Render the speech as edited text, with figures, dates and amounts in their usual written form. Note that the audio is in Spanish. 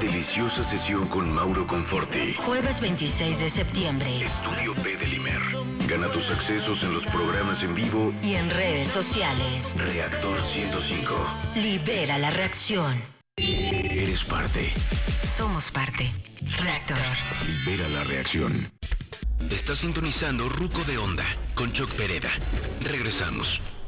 deliciosa sesión con Mauro Conforti. Jueves 26 de septiembre. Estudio B de Limer. Gana tus accesos en los programas en vivo y en redes sociales. Reactor 105. Libera la reacción. Eres parte. Somos parte. Reactor. Libera la reacción. Está sintonizando Ruco de Onda con Choc Pereda. Regresamos.